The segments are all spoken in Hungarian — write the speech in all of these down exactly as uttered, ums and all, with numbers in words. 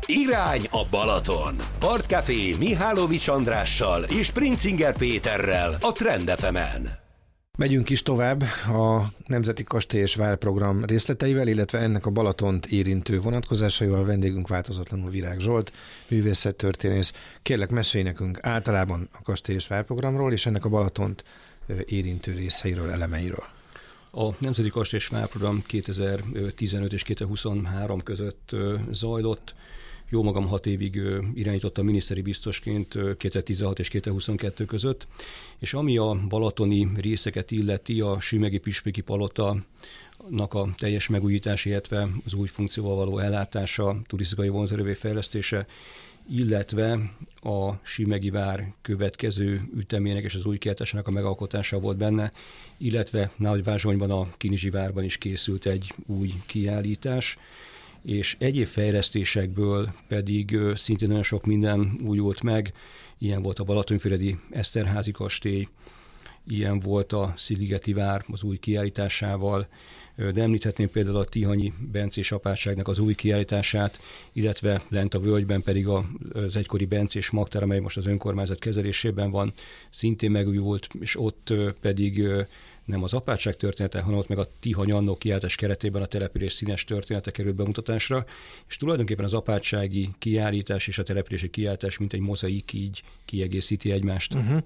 Irány a Balaton. Partcafé Mihálovics Andrással és Princinger Péterrel a Trend ef emen. Megyünk is tovább a Nemzeti Kastély és Vár program részleteivel, illetve ennek a Balatont érintő vonatkozásaival. Vendégünk változatlanul Virág Zsolt, művészettörténész. Kérlek, mesélj nekünk általában a Kastély és Vár programról, és ennek a Balatont érintő részeiről, elemeiről. A Nemzeti Kastély és Vár program kétezer-tizenöt és kétezer-huszonhárom között zajlott. Jó magam hat évig irányítottam miniszteri biztosként kétezer-tizenhat és kétezer-huszonkettő között, és ami a balatoni részeket illeti, a Sümegi Püspöki Palotának a teljes megújítása, illetve az új funkcióval való ellátása, turisztikai vonzerővé fejlesztése, illetve a Sümegi Vár következő ütemének és az új kiáltásának a megalkotása volt benne, illetve Nagyvázsonyban, a Kinizsi Várban is készült egy új kiállítás, és egyéb fejlesztésekből pedig szintén nagyon sok minden újult meg. Ilyen volt a Balatonfüredi Eszterházy kastély, ilyen volt a Sziligeti Vár az új kiállításával, de említhetném például a Tihanyi bencés apátságnak az új kiállítását, illetve lent a völgyben pedig az egykori bencés magtár, amely most az önkormányzat kezelésében van, szintén megújult, és ott pedig nem az apátság története, hanem ott meg a Tihany annó kiállítás keretében a település színes története került bemutatásra, és tulajdonképpen az apátsági kiállítás és a települési kiállítás mint egy mozaik így kiegészíti egymást. Uh-huh.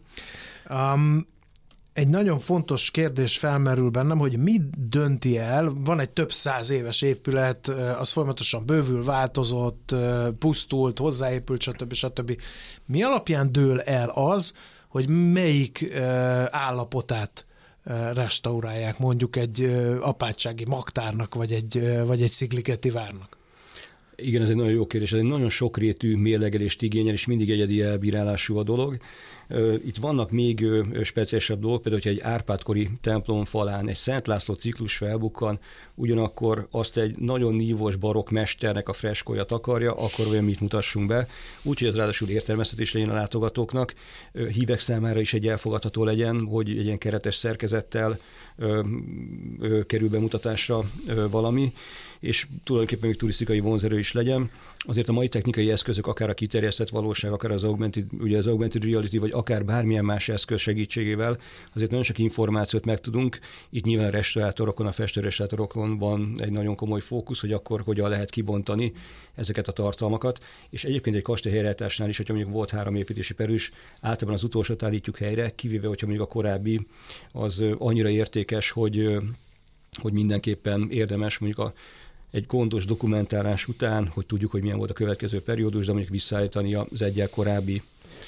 Um... Egy nagyon fontos kérdés felmerül bennem, hogy mi dönti el, van egy több száz éves épület, az folyamatosan bővül, változott, pusztult, hozzáépült, stb. stb. Mi alapján dől el az, hogy melyik állapotát restaurálják mondjuk egy apátsági magtárnak, vagy egy, vagy egy Szigligeti Várnak? Igen, ez egy nagyon jó kérdés. Ez egy nagyon sokrétű mérlegelést igényel, és mindig egyedi elbírálású a dolog. Itt vannak még speciálisabb dolgok, például, hogyha egy Árpád-kori templom falán egy Szent László ciklus felbukkan, ugyanakkor azt egy nagyon nívós barokk mesternek a freskója takarja, akkor olyan mit mutassunk be. Úgyhogy ez ráadásul értelmeztetés legyen a látogatóknak, hívek számára is egy elfogadható legyen, hogy egy ilyen keretes szerkezettel ö, ö, kerül bemutatásra ö, valami, és tulajdonképpen még turisztikai vonzerő is legyen. Azért a mai technikai eszközök, akár a kiterjesztett valóság, akár az augmented, ugye az augmented reality, vagy akár bármilyen más eszköz segítségével azért nagyon sok információt megtudunk. Itt nyilván a restaurátorokon, a festőrestaurátorokon van egy nagyon komoly fókusz, hogy akkor hogyan lehet kibontani ezeket a tartalmakat. És egyébként egy kastély helyreállításnál is, hogyha mondjuk volt három építési perűs, általában az utolsót állítjuk helyre, kivéve, hogyha mondjuk a korábbi az annyira értékes, hogy, hogy mindenképpen érdemes mondjuk a egy gondos dokumentálás után, hogy tudjuk, hogy milyen volt a következő periódus, de mondjuk visszaállítani az egyel korábbi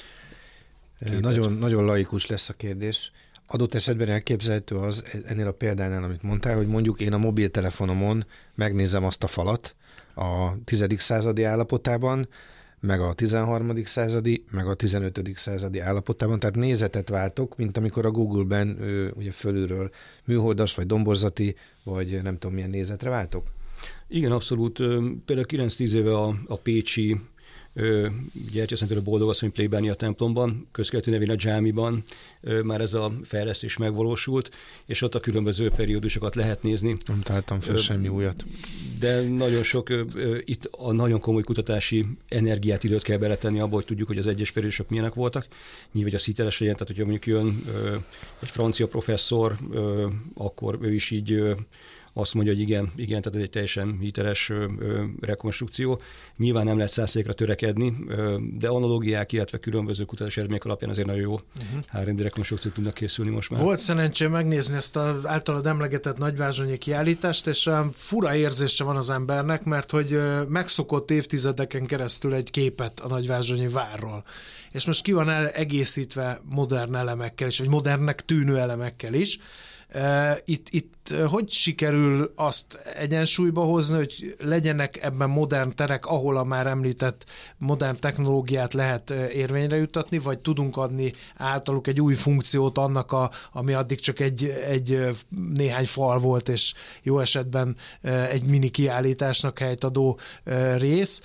képet. Nagyon, nagyon laikus lesz a kérdés. Adott esetben elképzelhető az ennél a példánál, amit mondtál, hogy mondjuk én a mobiltelefonomon megnézem azt a falat a tizedik századi állapotában, meg a tizenharmadik századi, meg a tizenötödik századi állapotában, tehát nézetet váltok, mint amikor a Google-ben ugye fölülről műholdas, vagy domborzati, vagy nem tudom milyen nézetre váltok. Igen, abszolút. Például kilenc-tíz éve a, a pécsi Gyertyaszentről Boldogasszony plébánia templomban, közkeleti nevén a Dzsámiban már ez a fejlesztés megvalósult, és ott a különböző periódusokat lehet nézni. Nem találtam fel semmi újat. De nagyon sok, itt a nagyon komoly kutatási energiát, időt kell beletenni abba, hogy tudjuk, hogy az egyes periódusok milyenek voltak. Nyilván, hogy az hiteles legyen, tehát hogyha mondjuk jön egy francia professzor, akkor ő is így azt mondja, hogy igen, igen, tehát ez egy teljesen hiteles ö, ö, rekonstrukció. Nyilván nem lehet száz százalékra törekedni, ö, de analógiák, illetve különböző kutatási eredmények alapján azért nagyon jó uh-huh. há er dé rekonstrukciók tudnak készülni most már. Volt szerencsém megnézni ezt az általad emlegetett nagyvázsonyi kiállítást, és fura érzése van az embernek, mert hogy megszokott évtizedeken keresztül egy képet a nagyvázsonyi várról. És most ki van egészítve modern elemekkel is, vagy modernnek tűnő elemekkel is. Itt, itt hogy sikerül azt egyensúlyba hozni, hogy legyenek ebben modern terek, ahol a már említett modern technológiát lehet érvényre juttatni, vagy tudunk adni általuk egy új funkciót annak, a, ami addig csak egy, egy néhány fal volt, és jó esetben egy mini kiállításnak helyt adó rész,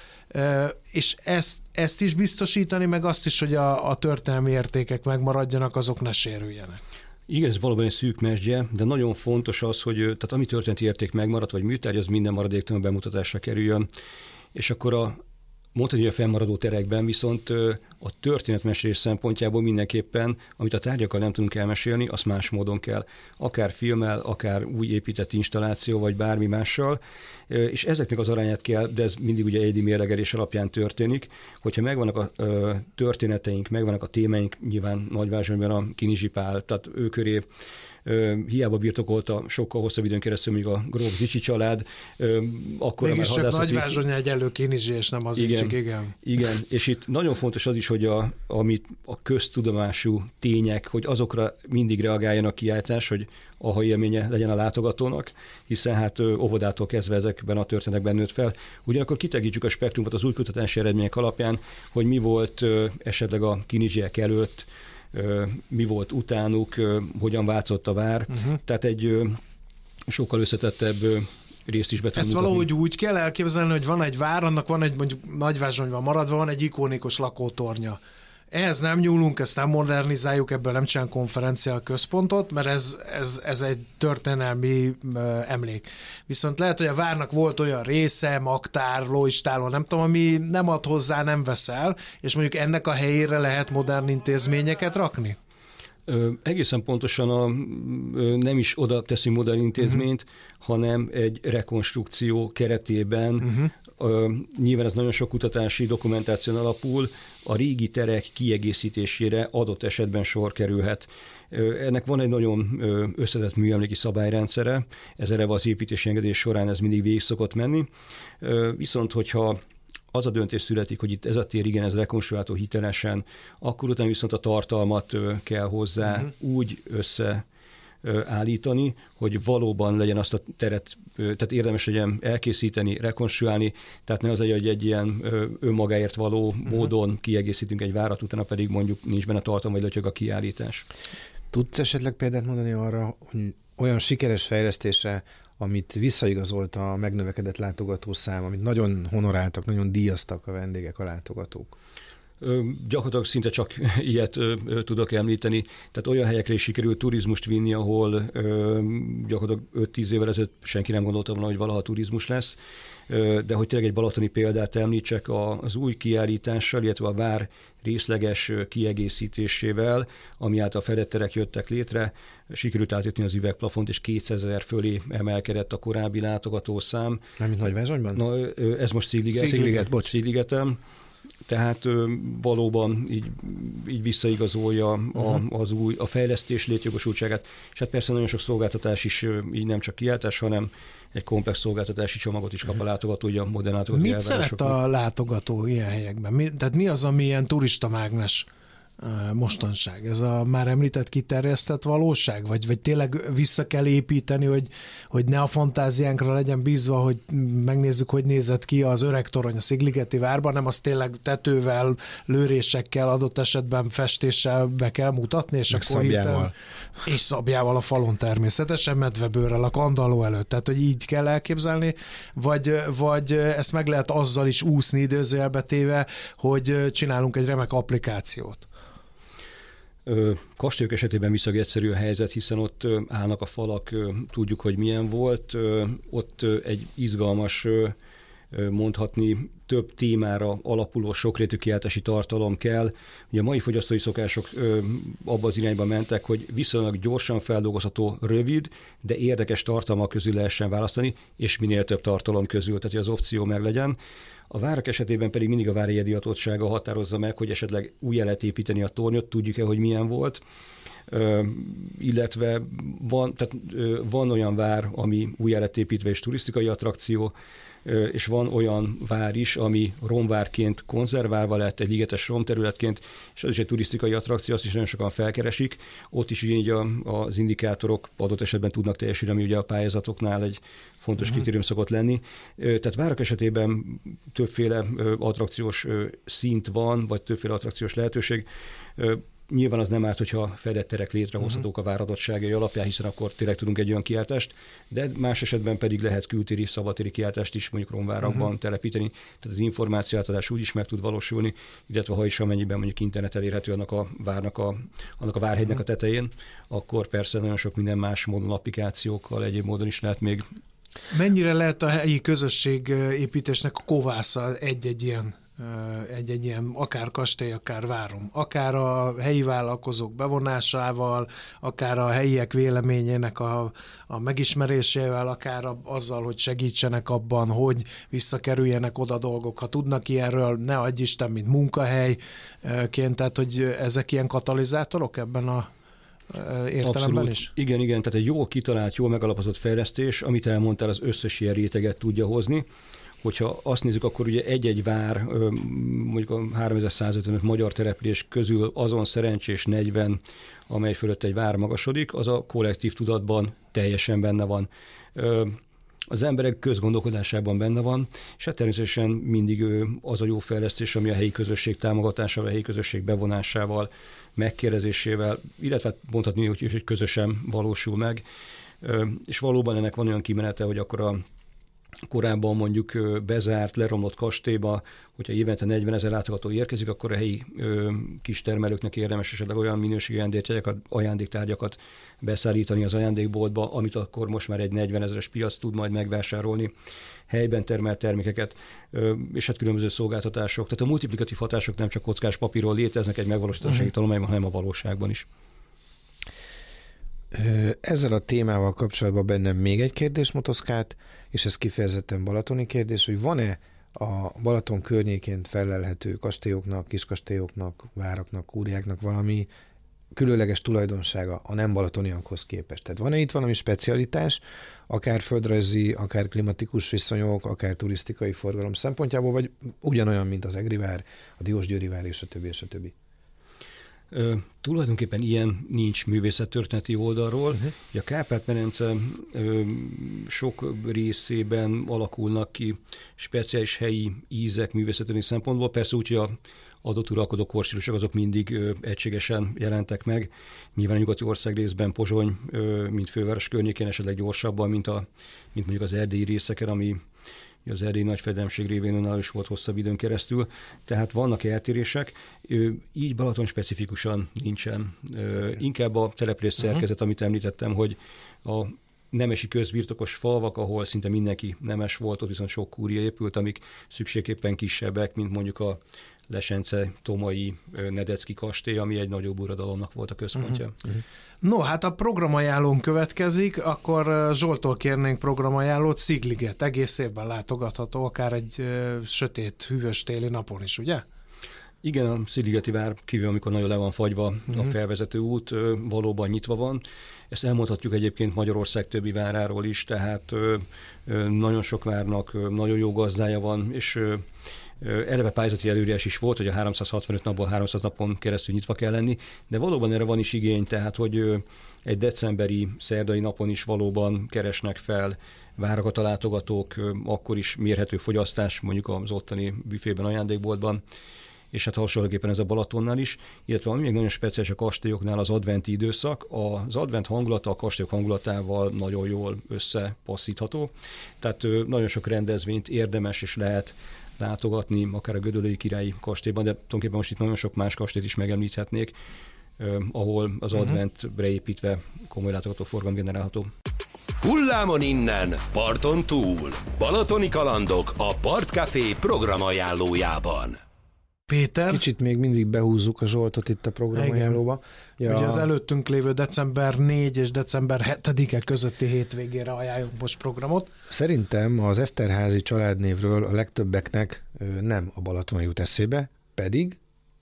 és ezt, ezt is biztosítani, meg azt is, hogy a, a történelmi értékek megmaradjanak, azok ne sérüljenek. Igen, ez valóban egy szűk mesdje, de nagyon fontos az, hogy tehát ami történeti érték megmaradt, vagy műtárgy, az minden maradéktalanul bemutatásra kerüljön. És akkor a mondhatni, hogy a fennmaradó terekben, viszont a történetmesélés szempontjából mindenképpen, amit a tárgyakkal nem tudunk elmesélni, azt más módon kell. Akár filmmel, akár új épített installáció, vagy bármi mással, és ezeknek az arányát kell, de ez mindig ugye egyedi mérlegelés alapján történik, hogyha megvannak a történeteink, megvannak a témáink, nyilván Nagyvázsonyban a Kinizsi Pál, tehát ő köré hiába birtokolta sokkal hosszabb időn keresztül, míg a Gróf Zichy család. Akkor mégis csak Nagyvázsony egyelő Kinizsi, és nem az igen, Zicsik, igen. Igen, és itt nagyon fontos az is, hogy a, amit a köztudomású tények, hogy azokra mindig reagáljon a kiáltás, hogy aha élménye legyen a látogatónak, hiszen hát óvodától kezdve ezekben a történetekben nőtt fel. Ugyanakkor kitegítsük a spektrumot az új kutatási eredmények alapján, hogy mi volt esetleg a kinizsiek előtt, mi volt utánuk, hogyan változott a vár. Uh-huh. Tehát egy sokkal összetettebb részt is be tudunk Ezt mutatni. valahogy úgy kell elképzelni, hogy van egy vár, annak van egy, mondjuk Nagyvázsonyban maradva, van egy ikonikus lakótornya. Ehhez nem nyúlunk, ezt nem modernizáljuk, ebből nem csinálunk konferencia központot, mert ez, ez, ez egy történelmi uh, emlék. Viszont lehet, hogy a várnak volt olyan része, magtár, lóistáló, nem tudom, ami nem ad hozzá, nem vesz el, és mondjuk ennek a helyére lehet modern intézményeket rakni? Ö, egészen pontosan a, ö, nem is oda teszünk modern intézményt, uh-huh. hanem egy rekonstrukció keretében, uh-huh. ö, nyilván ez nagyon sok kutatási dokumentáción alapul, a régi terek kiegészítésére adott esetben sor kerülhet. Ö, ennek van egy nagyon összetett műemléki szabályrendszere, ez eleve az építési engedély során ez mindig végig szokott menni, ö, viszont hogyha az a döntés születik, hogy itt ez a tér, igen, ez rekonstruálható hitelesen, akkor utána viszont a tartalmat kell hozzá uh-huh. úgy összeállítani, hogy valóban legyen azt a teret, tehát érdemes legyen elkészíteni, rekonstruálni, tehát ne az egy, hogy egy ilyen önmagáért való uh-huh. módon kiegészítünk egy várat, utána pedig mondjuk nincs benne tartalma, vagy lötyög a kiállítás. Tudsz esetleg példát mondani arra, hogy olyan sikeres fejlesztése, amit visszaigazolt a megnövekedett látogatószám, amit nagyon honoráltak, nagyon díjaztak a vendégek, a látogatók? Ö, gyakorlatilag szinte csak ilyet ö, ö, tudok említeni. Tehát olyan helyekre is sikerült turizmust vinni, ahol ö, gyakorlatilag öt-tíz évvel ezelőtt senki nem gondolta volna, hogy valaha turizmus lesz. Ö, de hogy tényleg egy balatoni példát említsek, a, az új kiállítással, illetve a vár részleges kiegészítésével, ami által fedett terek jöttek létre, sikerült átjutni az üvegplafont, és kétszázezer fölé emelkedett a korábbi látogatószám. Mármint Nagyvázsonyban? Na, ez most Szigligeten. Szigliget, bocs. Szigligeten. Tehát valóban így, így visszaigazolja a, az új, a fejlesztés létjogosultságát, és hát persze nagyon sok szolgáltatás is így nem csak kiáltás, hanem egy komplex szolgáltatási csomagot is kap a látogató, ugye a modern látogató. Mit szeret a látogató ilyen helyekben? Mi, tehát mi az, ami ilyen turistamágnes mostanság? Ez a már említett kiterjesztett valóság? Vagy, vagy tényleg vissza kell építeni, hogy, hogy ne a fantáziánkra legyen bízva, hogy megnézzük, hogy nézett ki az öreg torony a Szigligeti várban, nem az tényleg tetővel, lőrésekkel, adott esetben festéssel be kell mutatni, és meg akkor szabjával. Hirtelen, és szabjával a falon természetesen, medvebőrrel a kandalló előtt. Tehát, hogy így kell elképzelni, vagy, vagy ezt meg lehet azzal is úszni időzőjelbe téve, hogy csinálunk egy remek applikációt. Kastélyok esetében viszonylag egyszerű a helyzet, hiszen ott állnak a falak, tudjuk, hogy milyen volt. Ott egy izgalmas, mondhatni több témára alapuló sokrétű kiáltási tartalom kell. Ugye a mai fogyasztói szokások abba az irányba mentek, hogy viszonylag gyorsan feldolgozható, rövid, de érdekes tartalmak közül lehessen választani, és minél több tartalom közül, tehát hogy az opció meg legyen. A várak esetében pedig mindig a vár egyedi adottsága határozza meg, hogy esetleg újjá lehet építeni a tornyot, tudjuk-e, hogy milyen volt, Ö, illetve van, tehát, ö, van olyan vár, ami újjá lett építve és turisztikai attrakció, ö, és van olyan vár is, ami romvárként konzerválva lett, egy ligetes romterületként, és az is egy turisztikai attrakció, azt is nagyon sokan felkeresik. Ott is ugye a, az indikátorok adott esetben tudnak teljesíteni, ami ugye a pályázatoknál egy fontos uh-huh. kritérium szokott lenni. Tehát várak esetében többféle attrakciós szint van, vagy többféle attrakciós lehetőség. Nyilván az nem árt, hogyha fedett terek létrehozhatók a vár adottságai alapján, hiszen akkor tényleg tudunk egy olyan kiáltást, de más esetben pedig lehet kültéri, szabadtéri kiáltást is mondjuk romvárakban uh-huh. telepíteni, tehát az információ átadás úgy is meg tud valósulni, illetve ha is amennyiben mondjuk internet elérhető annak a várnak a, annak a várhegynek uh-huh. a tetején, akkor persze nagyon sok minden más módon, applikációkkal, egyéb módon is lehet még. Mennyire lehet a helyi közösségépítésnek a kovásza egy-egy ilyen egy-egy ilyen akár kastély, akár várom. Akár a helyi vállalkozók bevonásával, akár a helyiek véleményének a, a megismerésével, akár a, azzal, hogy segítsenek abban, hogy visszakerüljenek oda dolgok. Ha tudnak ilyenről, ne adj Isten, mint munkahelyként, tehát hogy ezek ilyen katalizátorok ebben a értelemben Abszolút. is? Igen, igen, tehát egy jól kitalált, jól megalapozott fejlesztés, amit elmondtál, az összes ilyen réteget tudja hozni. Hogyha azt nézzük, akkor ugye egy-egy vár, mondjuk a háromezer-százötvenöt magyar település közül azon szerencsés negyven, amely fölött egy vár magasodik, az a kollektív tudatban teljesen benne van. Az emberek közgondolkodásában benne van, és hát természetesen mindig az a jó fejlesztés, ami a helyi közösség támogatásával, a helyi közösség bevonásával, megkérdezésével, illetve mondhatni, hogy, hogy közösen valósul meg. És valóban ennek van olyan kimenete, hogy akkor a korábban mondjuk bezárt, leromlott kastélyba, hogyha évente negyvenezer látogató érkezik, akkor a helyi ö, kistermelőknek érdemes esetleg olyan minőségi ajándéktárgyakat, ajándéktárgyakat beszállítani az ajándékboltba, amit akkor most már egy negyvenezeres piac tud majd megvásárolni, helyben termelt termékeket, ö, és hát különböző szolgáltatások. Tehát a multiplikatív hatások nem csak kockás papírról léteznek egy megvalósítási uh-huh. tanulmányban, hanem a valóságban is. Ezzel a témával kapcsolatban bennem még egy kérdés motoszkált, és ez kifejezetten balatoni kérdés, hogy van-e a Balaton környékén felelhető kastélyoknak, kiskastélyoknak, váraknak, kúriáknak valami különleges tulajdonsága a nem balatoniakhoz képest? Tehát van-e itt valami specialitás, akár földrajzi, akár klimatikus viszonyok, akár turisztikai forgalom szempontjából, vagy ugyanolyan, mint az Egrivár, a Diósgyőri vár és a többi, és a többi? Ö, tulajdonképpen ilyen nincs művészettörténeti oldalról. Uh-huh. A Kárpát-medence ö, sok részében alakulnak ki speciális helyi ízek művészettörténeti szempontból. Persze úgy, hogy a adott uralkodó korstílusok azok mindig ö, egységesen jelentek meg. Nyilván a nyugati ország részben Pozsony, ö, mint főváros környékén esetleg gyorsabban, mint, a, mint mondjuk az erdélyi részeken, ami az erdélyi nagyfejedelemség révén önálló is volt hosszabb időn keresztül, tehát vannak eltérések, így Balaton specifikusan nincsen. Inkább a település szerkezet, uh-huh. amit említettem, hogy a nemesi közbirtokos falvak, ahol szinte mindenki nemes volt, ott viszont sok kúria épült, amik szükségképpen kisebbek, mint mondjuk a Lesence, Tomai, Nedecki kastély, ami egy nagyobb uradalomnak volt a központja. Uh-huh. No, hát a programajánlón következik, akkor Zsoltól kérnénk programajánlót, Szigliget, egész évben látogatható, akár egy ö, sötét, hűvös téli napon is, ugye? Igen, a Szigligeti vár kívül, amikor nagyon le van fagyva uh-huh. a felvezető út, valóban nyitva van. Ezt elmondhatjuk egyébként Magyarország többi váráról is, tehát nagyon sok várnak nagyon jó gazdája van, és eleve pályázati előírás is volt, hogy a háromszázhatvanöt napból háromszáz napon keresztül nyitva kell lenni, de valóban erre van is igény, tehát hogy egy decemberi szerdai napon is valóban keresnek fel várakat a látogatók, akkor is mérhető fogyasztás, mondjuk az ottani büfében, ajándékboltban, és hát hasonlóképpen ez a Balatonnál is, illetve ami még nagyon speciális a kastélyoknál az adventi időszak. Az advent hangulata a kastélyok hangulatával nagyon jól összepasszítható, tehát nagyon sok rendezvényt érdemes és lehet látogatni, akár a Gödöllői Királyi Kastélyban, de tulajdonképpen most itt nagyon sok más kastélyt is megemlíthetnék, eh, ahol az uh-huh. adventre építve komoly látogatóforgalom generálható. Hullámon innen, parton túl. Balatoni kalandok a Partcafé programajánlójában. Péter? Kicsit még mindig behúzzuk a Zsoltot itt a programajánlóba. Ja. Ugye az előttünk lévő december negyedike és december hetedike közötti hétvégére ajánljuk most programot. Szerintem az Eszterházy családnévről a legtöbbeknek nem a Balaton jut eszébe, pedig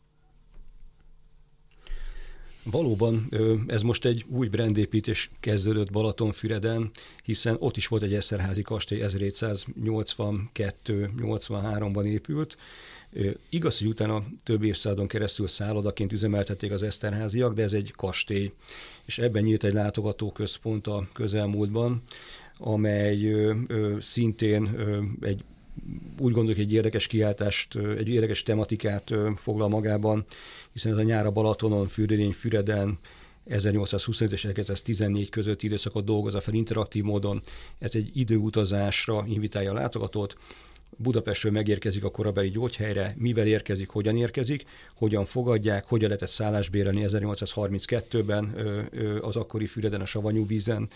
valóban ez most egy új brandépítés kezdődött Balatonfüreden, hiszen ott is volt egy Eszterházy kastély, ezerhétszáznyolcvankettő nyolcvanháromban épült. Igaz, hogy utána több évszázadon keresztül szállodaként üzemeltették az Eszterházyak, de ez egy kastély, és ebben nyílt egy látogatóközpont a közelmúltban, amely ö, ö, szintén ö, egy úgy gondoljuk, egy érdekes kiáltást, egy érdekes tematikát foglal magában, hiszen ez a nyár a Balatonon, Fürdelény, Füreden ezernyolcszázhuszonöt és ezerkilencszáztizennégy közötti időszakot dolgozza fel interaktív módon. Ez egy időutazásra invitálja a látogatót. Budapestről megérkezik a korabeli gyógyhelyre, mivel érkezik, hogyan érkezik, hogyan fogadják, hogyan lehetett szállást bérelni ezernyolcszázharminckettőben az akkori Füreden, a Savanyúvízen,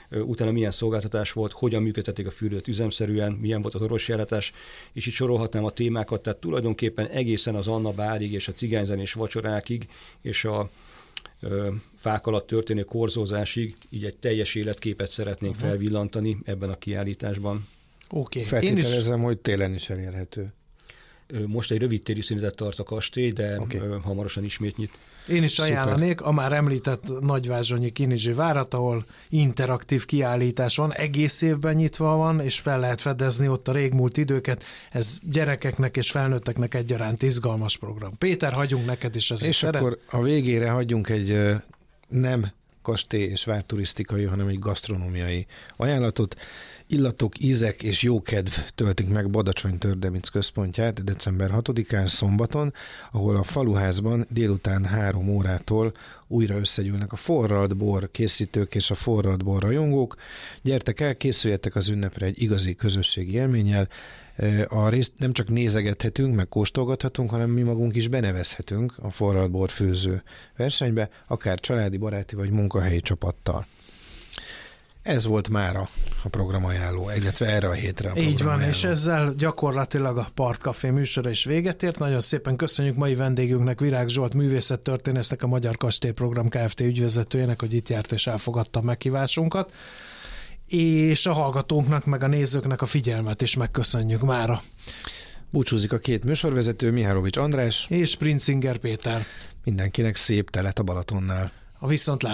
utána milyen szolgáltatás volt, hogyan működtették a fürdőt üzemszerűen, milyen volt az orvosjellátás, és itt sorolhatnám a témákat, tehát tulajdonképpen egészen az Anna Bárig és a cigányzenés vacsorákig, és a ö, fák alatt történő korzózásig, így egy teljes életképet szeretnénk uh-huh. felvillantani ebben a kiállításban. Oké. Okay. Feltételezem, is... hogy télen is elérhető. Most egy rövid téli szünetet tart a kastély, de okay. hamarosan ismét nyit. Én is ajánlanék a már említett Nagyvázsonyi Kinizsi várat, ahol interaktív kiállítás van, egész évben nyitva van, és fel lehet fedezni ott a régmúlt időket. Ez gyerekeknek és felnőtteknek egyaránt izgalmas program. Péter, hagyjunk neked is ezért. És szeret? Akkor a végére hagyjunk egy nem kastély és várturisztikai, hanem egy gasztronómiai ajánlatot. Illatok, ízek és jókedv töltik meg Badacsony-Tördemic központját december hatodikán szombaton, ahol a faluházban délután három órától újra összegyűlnek a forralt bor készítők és a forralt bor rajongók. Gyertek el, készüljetek az ünnepre egy igazi közösségi élménnyel. A részt nem csak nézegethetünk, meg kóstolgathatunk, hanem mi magunk is benevezhetünk a forralt bor főző versenybe, akár családi, baráti vagy munkahelyi csapattal. Ez volt mára a programajánló, illetve erre a hétre a Így van, és ezzel gyakorlatilag a Partcafé műsora is véget ért. Nagyon szépen köszönjük mai vendégünknek, Virág Zsolt művészettörténésznek, a Magyar Kastélyprogram Kft. Ügyvezetőjének, hogy itt járt és elfogadta meghívásunkat. És a hallgatóknak, meg a nézőknek a figyelmet is megköszönjük mára. Búcsúzik a két műsorvezető, Mihálovics András és Princinger Péter. Mindenkinek szép telet a Balatonnál. A viszontlátásra.